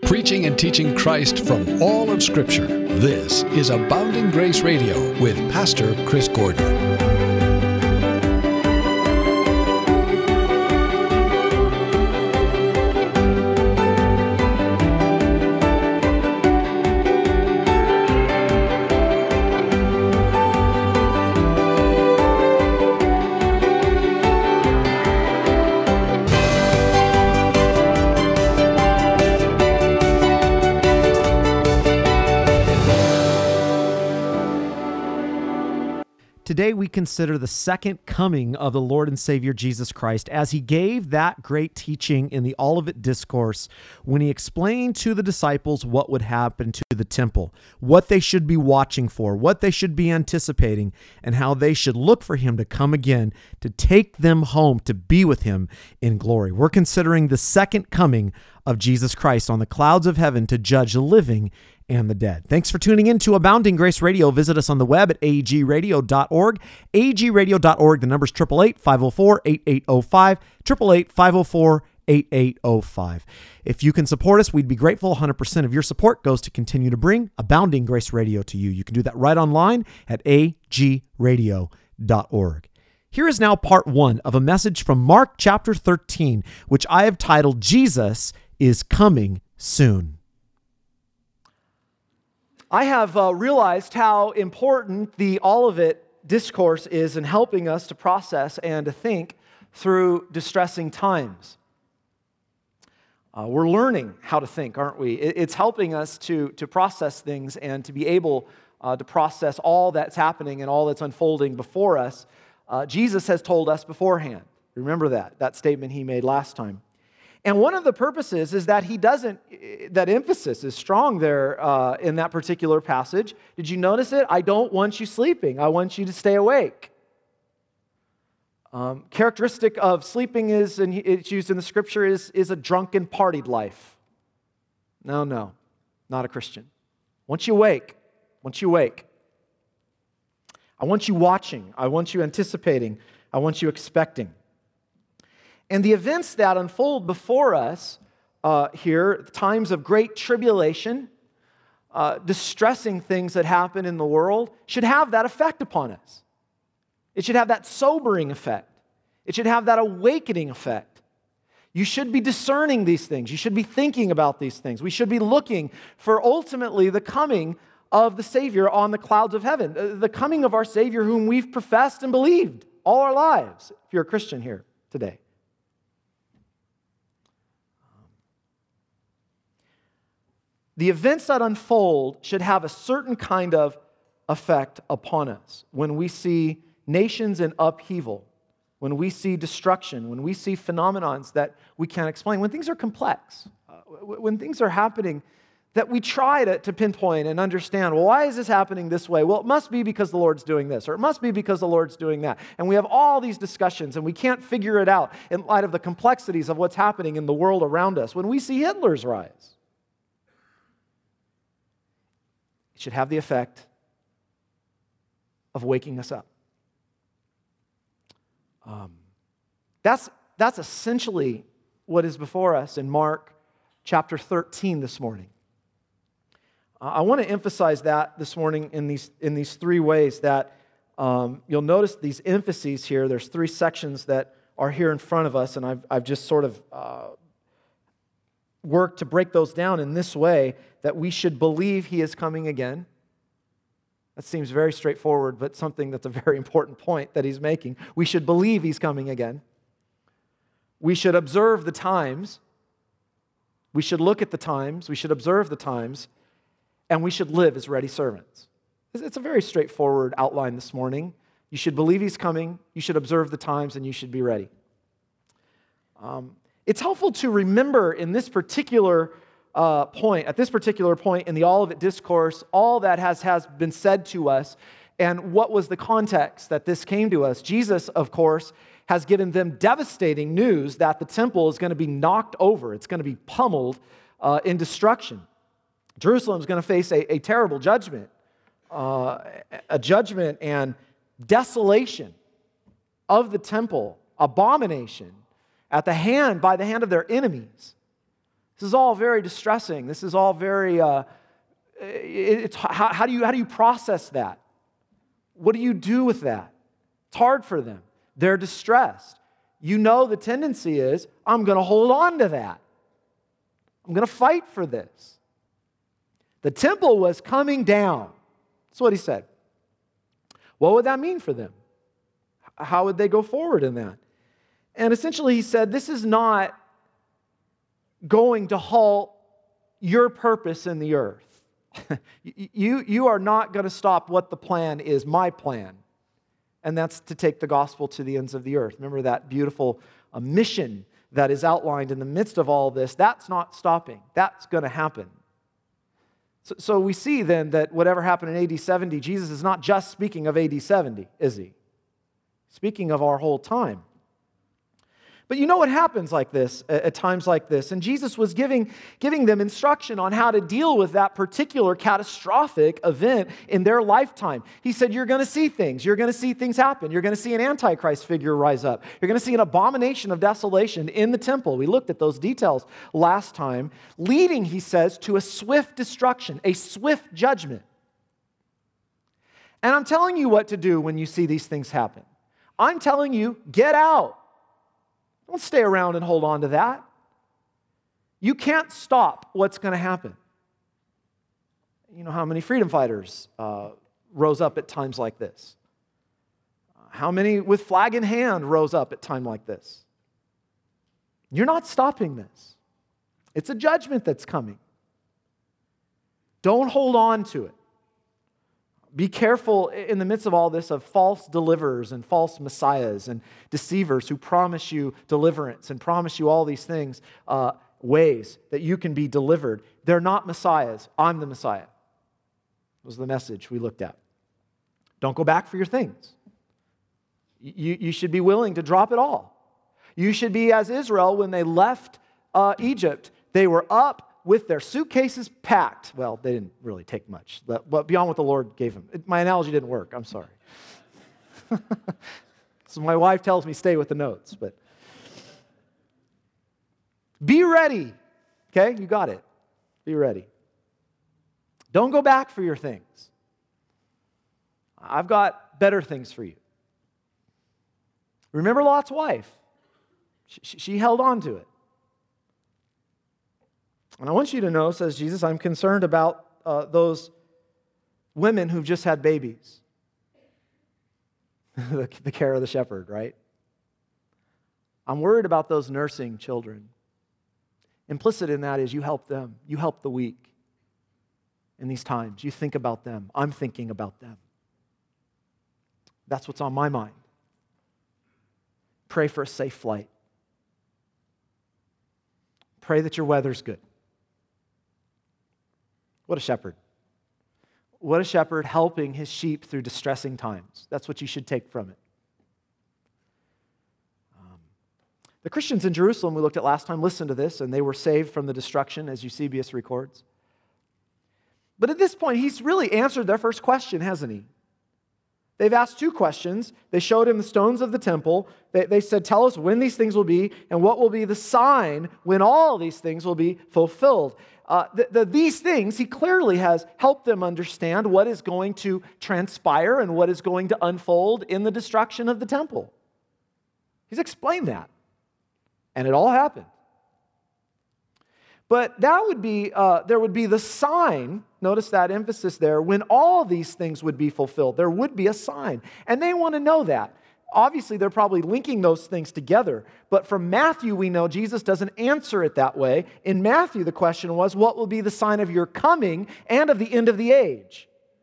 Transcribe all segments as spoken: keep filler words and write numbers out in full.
preaching and teaching Christ from all of Scripture. This is Abounding Grace Radio with Pastor Chris Gordon. Today we consider the second coming of the Lord and Savior Jesus Christ as he gave that great teaching in the Olivet Discourse when he explained to the disciples what would happen to the temple, what they should be watching for, what they should be anticipating, and how they should look for him to come again to take them home to be with him in glory. We're considering the second coming of Jesus Christ on the clouds of heaven to judge the living and the dead. Thanks for tuning in to Abounding Grace Radio. Visit us on the web at a g radio dot org, a g radio dot org. The number's eight eight eight, five oh four, eight eight oh five, eight eight eight, five oh four, eight eight oh five. If you can support us, we'd be grateful. one hundred percent of your support goes to continue to bring Abounding Grace Radio to you. You can do that right online at a g radio dot org. Here is now part one of a message from Mark chapter thirteen, which I have titled, Jesus is Coming Soon. I have uh, realized how important the Olivet Discourse is in helping us to process and to think through distressing times. Uh, we're learning how to think, aren't we? It, it's helping us to, to process things and to be able uh, to process all that's happening and all that's unfolding before us. Uh, Jesus has told us beforehand. Remember that, that statement he made last time. And one of the purposes is that he doesn't, that emphasis is strong there uh, in that particular passage. Did you notice it? I don't want you sleeping. I want you to stay awake. Um, characteristic of sleeping is, and it's used in the scripture, is, is a drunken partied life. No, no, not a Christian. Once you wake, once you wake, I want you watching. I want you anticipating. I want you expecting. And the events that unfold before us uh, here, times of great tribulation, uh, distressing things that happen in the world, should have that effect upon us. It should have that sobering effect. It should have that awakening effect. You should be discerning these things. You should be thinking about these things. We should be looking for ultimately the coming of the Savior on the clouds of heaven, the coming of our Savior whom we've professed and believed all our lives, if you're a Christian here today. The events that unfold should have a certain kind of effect upon us. When we see nations in upheaval, when we see destruction, when we see phenomenons that we can't explain, when things are complex, uh, when things are happening that we try to, to pinpoint and understand, well, why is this happening this way? Well, it must be because the Lord's doing this, or it must be because the Lord's doing that. And we have all these discussions, and we can't figure it out in light of the complexities of what's happening in the world around us. When we see Hitler's rise, it should have the effect of waking us up. Um, that's, that's essentially what is before us in Mark chapter thirteen this morning. Uh, I want to emphasize that this morning in these, in these three ways that um, you'll notice these emphases here. There's three sections that are here in front of us, and I've, I've just sort of uh, worked to break those down in this way, that we should believe he is coming again. That seems very straightforward, but something that's a very important point that he's making. We should believe he's coming again. We should observe the times. We should look at the times. We should observe the times. And we should live as ready servants. It's a very straightforward outline this morning. You should believe he's coming. You should observe the times, and you should be ready. Um, it's helpful to remember in this particular Uh, point, at this particular point in the Olivet Discourse, all that has, has been said to us and what was the context that this came to us. Jesus, of course, has given them devastating news that the temple is going to be knocked over. It's going to be pummeled uh, in destruction. Jerusalem is going to face a, a terrible judgment, uh, a judgment and desolation of the temple, abomination at the hand, by the hand of their enemies. This is all very distressing. This is all very, uh, it's, how, how, do you, how do you process that? What do you do with that? It's hard for them. They're distressed. You know the tendency is, I'm going to hold on to that. I'm going to fight for this. The temple was coming down. That's what he said. What would that mean for them? How would they go forward in that? And essentially he said, this is not going to halt your purpose in the earth. you, you are not going to stop what the plan is, my plan. And that's to take the gospel to the ends of the earth. Remember that beautiful uh, mission that is outlined in the midst of all this? That's not stopping. That's going to happen. So, so we see then that whatever happened in A D seventy, Jesus is not just speaking of A D seventy, is he? Speaking of our whole time. But you know what happens like this, at times like this? And Jesus was giving, giving them instruction on how to deal with that particular catastrophic event in their lifetime. He said, you're going to see things. You're going to see things happen. You're going to see an Antichrist figure rise up. You're going to see an abomination of desolation in the temple. We looked at those details last time, leading, he says, to a swift destruction, a swift judgment. And I'm telling you what to do when you see these things happen. I'm telling you, get out. Don't stay around and hold on to that. You can't stop what's going to happen. You know how many freedom fighters uh, rose up at times like this? How many with flag in hand rose up at time like this? You're not stopping this. It's a judgment that's coming. Don't hold on to it. Be careful in the midst of all this of false deliverers and false messiahs and deceivers who promise you deliverance and promise you all these things, uh, ways that you can be delivered. They're not messiahs. I'm the Messiah. Was the message we looked at. Don't go back for your things. You, you should be willing to drop it all. You should be as Israel when they left uh, Egypt. They were up with their suitcases packed. Well, they didn't really take much, but beyond what the Lord gave them. My analogy didn't work. I'm sorry. So my wife tells me stay with the notes, but be ready. Okay, you got it. Be ready. Don't go back for your things. I've got better things for you. Remember Lot's wife. She, she held on to it. And I want you to know, says Jesus, I'm concerned about uh, those women who've just had babies. the, the care of the shepherd, right? I'm worried about those nursing children. Implicit in that is you help them. You help the weak in these times. You think about them. I'm thinking about them. That's what's on my mind. Pray for a safe flight. Pray that your weather's good. What a shepherd. What a shepherd helping his sheep through distressing times. That's what you should take from it. Um, the Christians in Jerusalem we looked at last time listened to this, and they were saved from the destruction, as Eusebius records. But at this point, he's really answered their first question, hasn't he? They've asked two questions. They showed him the stones of the temple. They, they said, tell us when these things will be and what will be the sign when all these things will be fulfilled. Uh, the, the, these things, he clearly has helped them understand what is going to transpire and what is going to unfold in the destruction of the temple. He's explained that. And it all happened. But that would be, uh, there would be the sign, notice that emphasis there, when all these things would be fulfilled. There would be a sign. And they want to know that. Obviously, they're probably linking those things together. But from Matthew, we know Jesus doesn't answer it that way. In Matthew, the question was, what will be the sign of your coming and of the end of the age?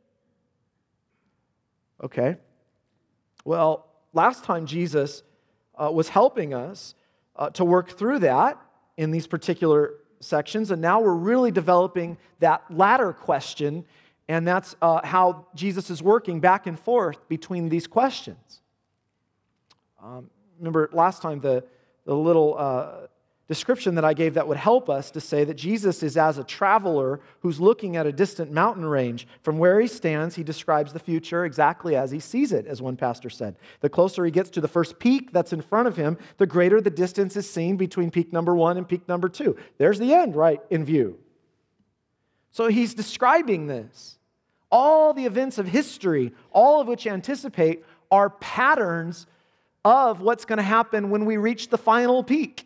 Okay. Well, last time Jesus uh, was helping us uh, to work through that in these particular sections, and now we're really developing that latter question, and that's uh, how Jesus is working back and forth between these questions. Um, remember last time the, the little uh, description that I gave that would help us to say that Jesus is as a traveler who's looking at a distant mountain range. From where he stands, he describes the future exactly as he sees it, as one pastor said. The closer he gets to the first peak that's in front of him, the greater the distance is seen between peak number one and peak number two. There's the end right in view. So he's describing this. All the events of history, all of which anticipate, are patterns of what's going to happen when we reach the final peak.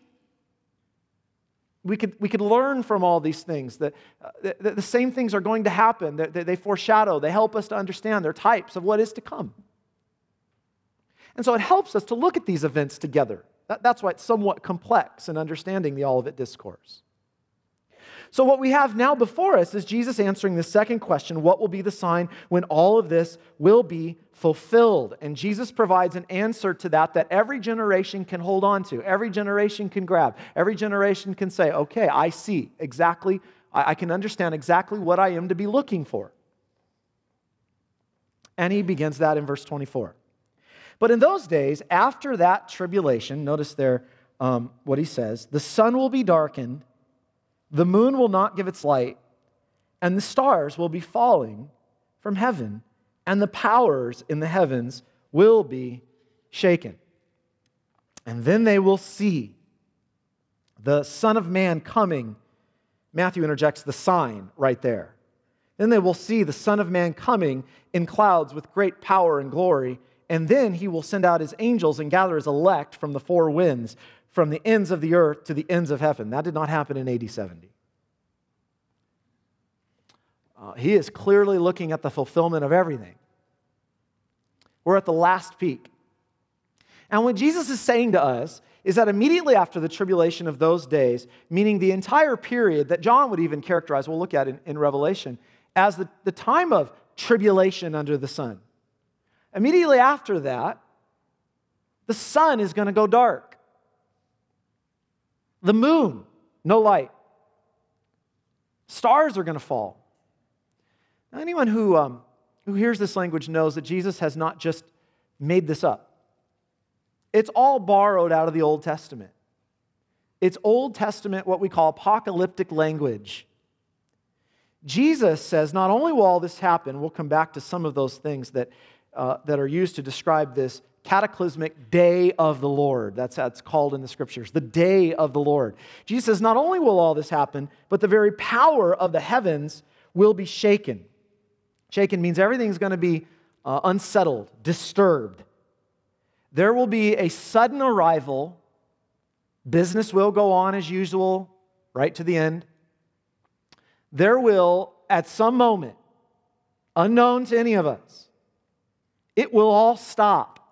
We could, we could learn from all these things. That uh, the, the same things are going to happen. They, they, they foreshadow. They help us to understand. They're types of what is to come. And so it helps us to look at these events together. That, that's why it's somewhat complex in understanding the Olivet Discourse. So what we have now before us is Jesus answering the second question, what will be the sign when all of this will be fulfilled? And Jesus provides an answer to that that every generation can hold on to, every generation can grab, every generation can say, okay, I see exactly, I can understand exactly what I am to be looking for. And he begins that in verse twenty-four. But in those days, after that tribulation, notice there um, what he says, the sun will be darkened, the moon will not give its light, and the stars will be falling from heaven, and the powers in the heavens will be shaken. And then they will see the Son of Man coming. Matthew interjects the sign right there. Then they will see the Son of Man coming in clouds with great power and glory, and then he will send out his angels and gather his elect from the four winds, from the ends of the earth to the ends of heaven. That did not happen in A D seventy. Uh, he is clearly looking at the fulfillment of everything. We're at the last peak. And what Jesus is saying to us is that immediately after the tribulation of those days, meaning the entire period that John would even characterize, we'll look at in, in Revelation, as the, the time of tribulation under the sun. Immediately after that, the sun is going to go dark. The moon, no light. Stars are going to fall. Now, anyone who, um, who hears this language knows that Jesus has not just made this up. It's all borrowed out of the Old Testament. It's Old Testament, what we call apocalyptic language. Jesus says not only will all this happen, we'll come back to some of those things that, uh, that are used to describe this cataclysmic day of the Lord. That's how it's called in the Scriptures, the day of the Lord. Jesus says not only will all this happen, but the very power of the heavens will be shaken. Shaken means everything's going to be uh, unsettled, disturbed. There will be a sudden arrival. Business will go on as usual, right to the end. There will, at some moment, unknown to any of us, it will all stop.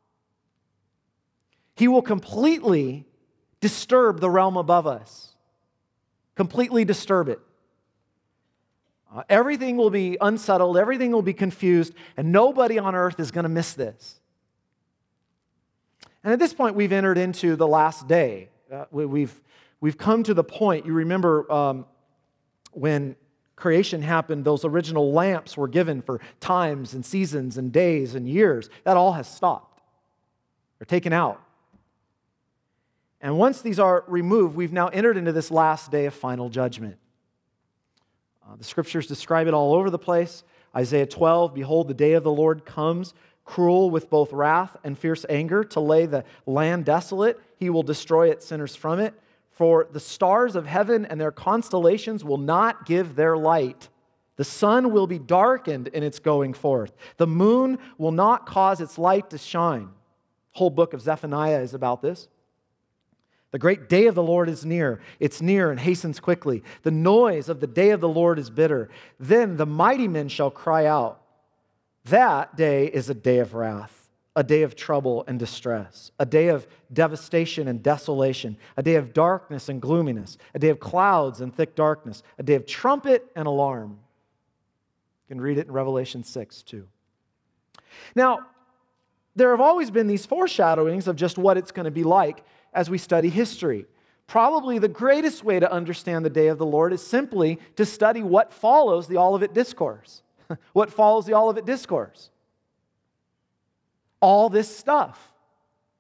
He will completely disturb the realm above us. Completely disturb it. Uh, everything will be unsettled, everything will be confused, and nobody on earth is going to miss this. And at this point, we've entered into the last day. Uh, we, we've, we've come to the point, you remember um, when creation happened, those original lamps were given for times and seasons and days and years. That all has stopped. They're taken out. And once these are removed, we've now entered into this last day of final judgment. Uh, the Scriptures describe it all over the place. Isaiah twelve, behold, the day of the Lord comes, cruel with both wrath and fierce anger, to lay the land desolate. He will destroy its sinners from it. For the stars of heaven and their constellations will not give their light. The sun will be darkened in its going forth. The moon will not cause its light to shine. The whole book of Zephaniah is about this. The great day of the Lord is near. It's near and hastens quickly. The noise of the day of the Lord is bitter. Then the mighty men shall cry out. That day is a day of wrath, a day of trouble and distress, a day of devastation and desolation, a day of darkness and gloominess, a day of clouds and thick darkness, a day of trumpet and alarm. You can read it in Revelation six too. Now, there have always been these foreshadowings of just what it's going to be like as we study history. Probably the greatest way to understand the day of the Lord is simply to study what follows the Olivet Discourse. What follows the Olivet Discourse? All this stuff.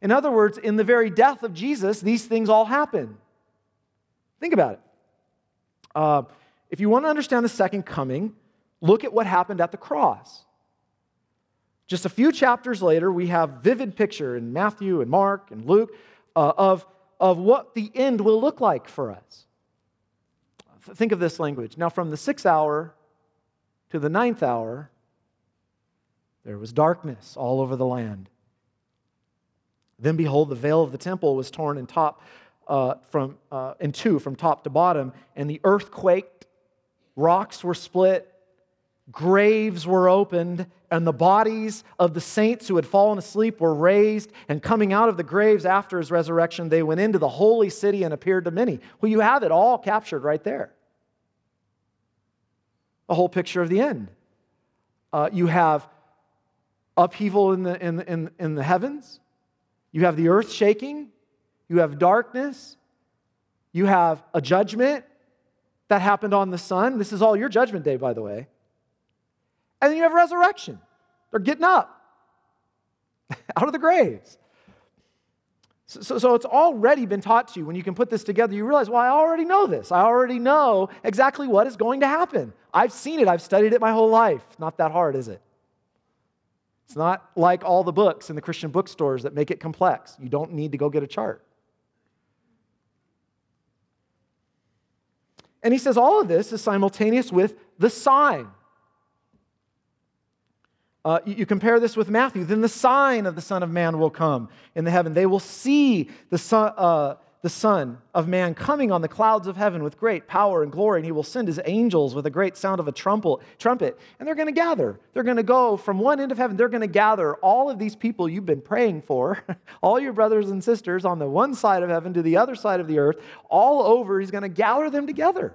In other words, in the very death of Jesus, these things all happen. Think about it. Uh, if you want to understand the second coming, look at what happened at the cross. Just a few chapters later, we have vivid picture in Matthew and Mark and Luke uh, of, of what the end will look like for us. Think of this language. Now, from the sixth hour to the ninth hour, there was darkness all over the land. Then behold, the veil of the temple was torn in top uh, from uh, in two from top to bottom, and the earth quaked, rocks were split, graves were opened, and the bodies of the saints who had fallen asleep were raised, and coming out of the graves after his resurrection, they went into the holy city and appeared to many. Well, you have it all captured right there. A whole picture of the end. Uh, you have upheaval in the, in, in, in the heavens. You have the earth shaking. You have darkness. You have a judgment that happened on the sun. This is all your judgment day, by the way. And then you have resurrection. They're getting up out of the graves. So, so, so it's already been taught to you. When you can put this together, you realize, well, I already know this. I already know exactly what is going to happen. I've seen it. I've studied it my whole life. It's not that hard, is it? It's not like all the books in the Christian bookstores that make it complex. You don't need to go get a chart. And he says all of this is simultaneous with the sign. Uh, you, you compare this with Matthew. Then the sign of the Son of Man will come in the heaven. They will see the son, uh, the Son of Man coming on the clouds of heaven with great power and glory, and he will send his angels with a great sound of a trumpet, trumpet and they're going to gather. They're going to go from one end of heaven. They're going to gather all of these people you've been praying for, all your brothers and sisters on the one side of heaven to the other side of the earth, all over. He's going to gather them together.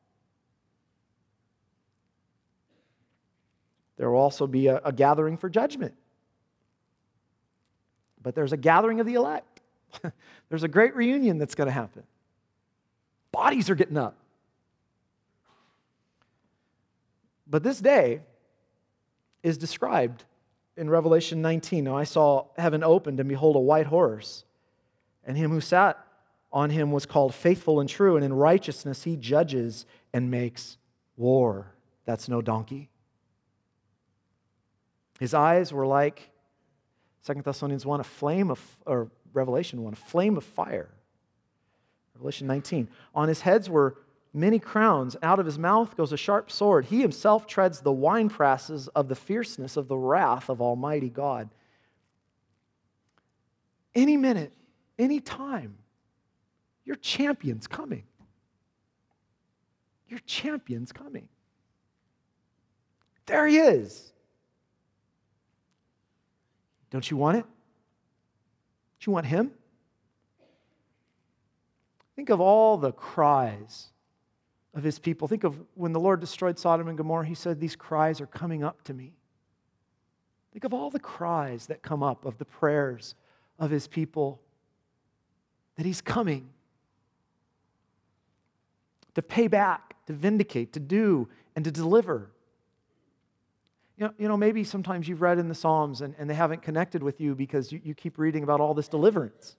There will also be a, a gathering for judgment. But there's a gathering of the elect. There's a great reunion that's going to happen. Bodies are getting up. But this day is described in Revelation nineteen. Now I saw heaven opened, and behold, a white horse. And him who sat on him was called Faithful and True, and in righteousness he judges and makes war. That's no donkey. His eyes were like, Second Thessalonians one, a flame of, or Revelation one, a flame of fire. Revelation nineteen. On his heads were many crowns. Out of his mouth goes a sharp sword. He himself treads the winepresses of the fierceness of the wrath of Almighty God. Any minute, any time, your champion's coming. Your champion's coming. There he is. Don't you want it? Don't you want him? Think of all the cries of his people. Think of when the Lord destroyed Sodom and Gomorrah, he said, these cries are coming up to me. Think of all the cries that come up of the prayers of his people, that he's coming to pay back, to vindicate, to do, and to deliver. You know, you know, maybe sometimes you've read in the Psalms and, and they haven't connected with you because you, you keep reading about all this deliverance.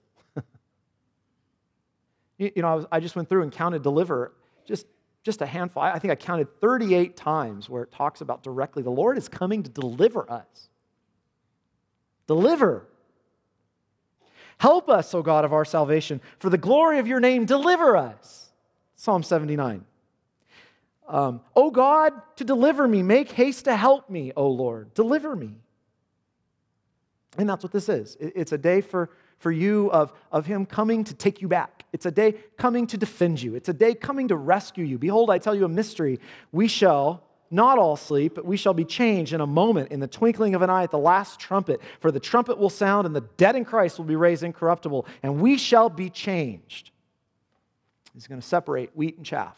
you, you know, I, was, I just went through and counted deliver, just, just a handful. I, I think I counted thirty-eight times where it talks about directly, the Lord is coming to deliver us. Deliver. Help us, O God of our salvation. For the glory of your name, deliver us. Psalm seventy-nine. Um, O God, to deliver me, make haste to help me, O Lord, deliver me. And that's what this is. It's a day for, for you of, of him coming to take you back. It's a day coming to defend you. It's a day coming to rescue you. Behold, I tell you a mystery. We shall not all sleep, but we shall be changed in a moment, in the twinkling of an eye, at the last trumpet. For the trumpet will sound, and the dead in Christ will be raised incorruptible, and we shall be changed. He's going to separate wheat and chaff.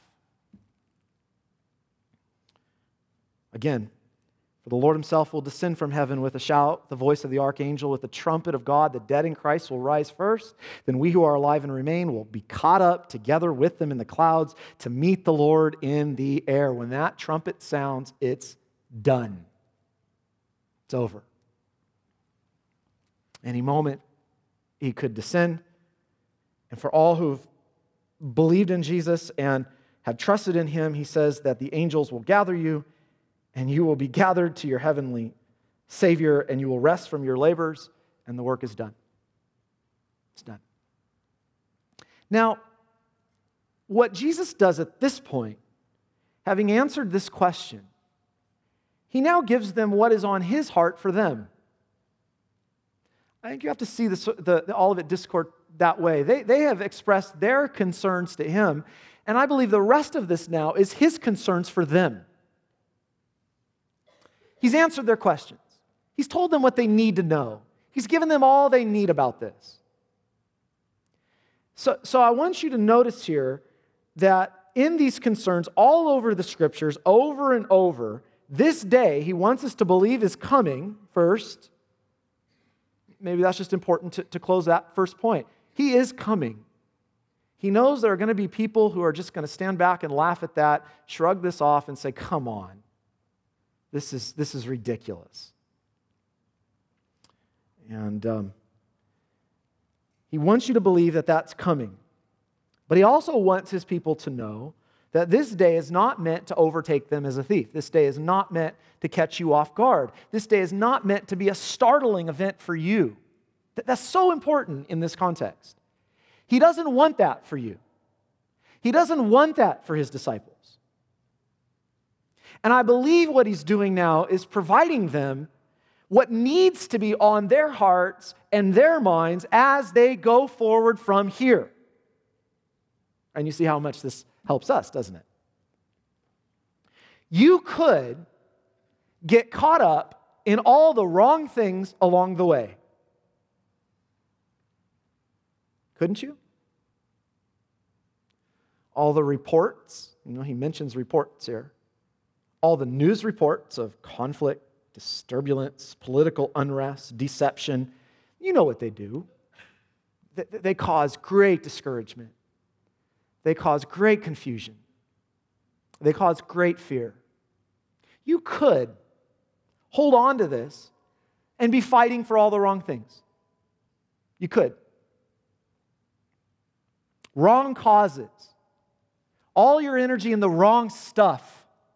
Again, for the Lord himself will descend from heaven with a shout, the voice of the archangel, with the trumpet of God. The dead in Christ will rise first. Then we who are alive and remain will be caught up together with them in the clouds to meet the Lord in the air. When that trumpet sounds, it's done. It's over. Any moment, he could descend. And for all who've believed in Jesus and have trusted in him, he says that the angels will gather you, and you will be gathered to your heavenly Savior, and you will rest from your labors, and the work is done. It's done. Now, what Jesus does at this point, having answered this question, he now gives them what is on his heart for them. I think you have to see this, the, the Olivet Discourse that way. They, they have expressed their concerns to him, and I believe the rest of this now is his concerns for them. He's answered their questions. He's told them what they need to know. He's given them all they need about this. So, so I want you to notice here that in these concerns, all over the Scriptures, over and over, this day he wants us to believe is coming first. Maybe that's just important to, to close that first point. He is coming. He knows there are going to be people who are just going to stand back and laugh at that, shrug this off, and say, come on, this is, this is ridiculous. And um, he wants you to believe that that's coming. But he also wants his people to know that this day is not meant to overtake them as a thief. This day is not meant to catch you off guard. This day is not meant to be a startling event for you. That's so important in this context. He doesn't want that for you. He doesn't want that for his disciples. And I believe what he's doing now is providing them what needs to be on their hearts and their minds as they go forward from here. And you see how much this helps us, doesn't it? You could get caught up in all the wrong things along the way. Couldn't you? All the reports, you know, he mentions reports here. All the news reports of conflict, disturbance, political unrest, deception. You know what they do. They cause great discouragement. They cause great confusion. They cause great fear. You could hold on to this and be fighting for all the wrong things. You could. Wrong causes. All your energy in the wrong stuff.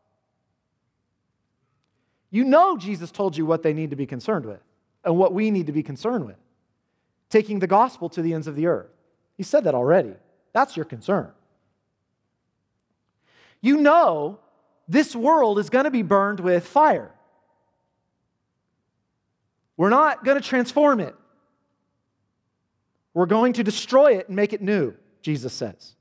You know Jesus told you what they need to be concerned with and what we need to be concerned with. Taking the gospel to the ends of the earth. He said that already. That's your concern. You know this world is going to be burned with fire. We're not going to transform it. We're going to destroy it and make it new, Jesus says.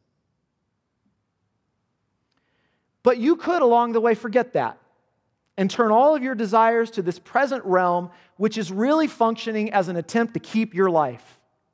But you could, along the way, forget that and turn all of your desires to this present realm, which is really functioning as an attempt to keep your life.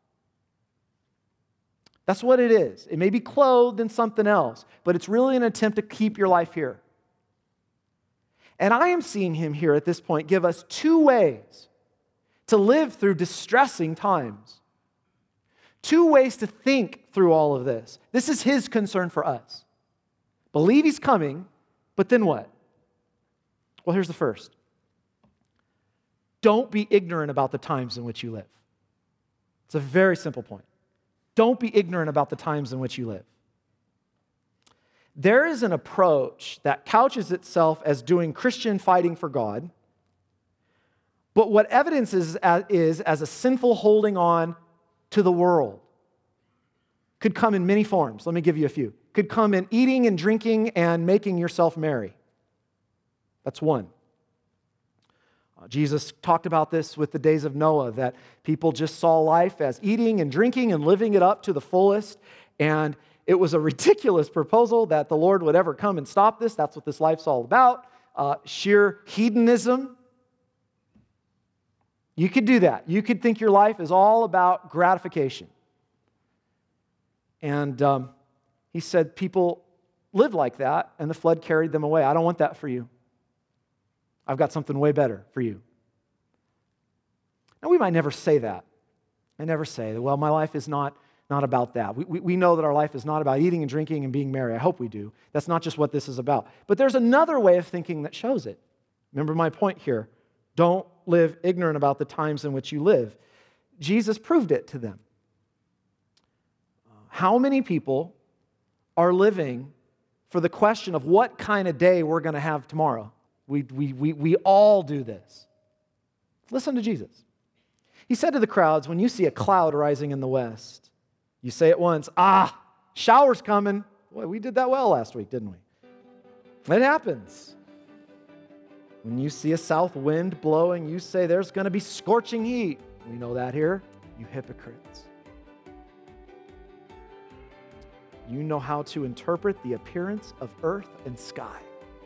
That's what it is. It may be clothed in something else, but it's really an attempt to keep your life here. And I am seeing him here at this point give us two ways to live through distressing times. Two ways to think through all of this. This is his concern for us. Believe he's coming, but then what? Well, here's the first. Don't be ignorant about the times in which you live. It's a very simple point. Don't be ignorant about the times in which you live. There is an approach that couches itself as doing Christian fighting for God, but what evidence is, is as a sinful holding on to the world. Could come in many forms. Let me give you a few. Could come in eating and drinking and making yourself merry. That's one. Uh, Jesus talked about this with the days of Noah, that people just saw life as eating and drinking and living it up to the fullest. And it was a ridiculous proposal that the Lord would ever come and stop this. That's what this life's all about. Uh, sheer hedonism. You could do that. You could think your life is all about gratification. And um, he said people lived like that, and the flood carried them away. I don't want that for you. I've got something way better for you. Now, we might never say that. I never say, well, my life is not, not about that. We, we, we know that our life is not about eating and drinking and being merry. I hope we do. That's not just what this is about. But there's another way of thinking that shows it. Remember my point here. Don't live ignorant about the times in which you live. Jesus proved it to them. How many people are living for the question of what kind of day we're going to have tomorrow? We, we, we, we all do this. Listen to Jesus. He said to the crowds, when you see a cloud rising in the west, you say at once, ah, shower's coming. Boy, we did that well last week, didn't we? It happens. When you see a south wind blowing, you say there's going to be scorching heat. We know that here, you hypocrites. You know how to interpret the appearance of earth and sky.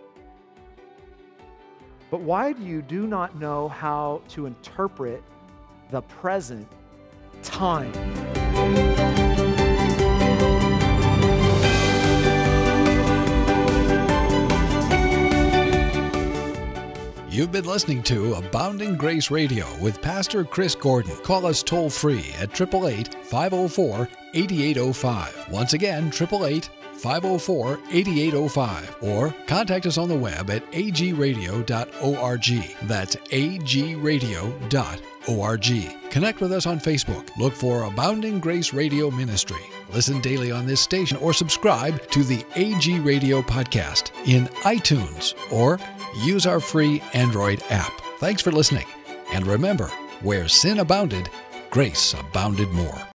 But why do you do not know how to interpret the present time? You've been listening to Abounding Grace Radio with Pastor Chris Gordon. Call us toll free at eight eight eight, five oh four, eight eight oh five. Once again, eight eight eight, five oh four, eight eight oh five. Or contact us on the web at a g radio dot org. That's a g radio dot org. Connect with us on Facebook. Look for Abounding Grace Radio Ministry. Listen daily on this station or subscribe to the A G Radio podcast in iTunes or use our free Android app. Thanks for listening. And remember, where sin abounded, grace abounded more.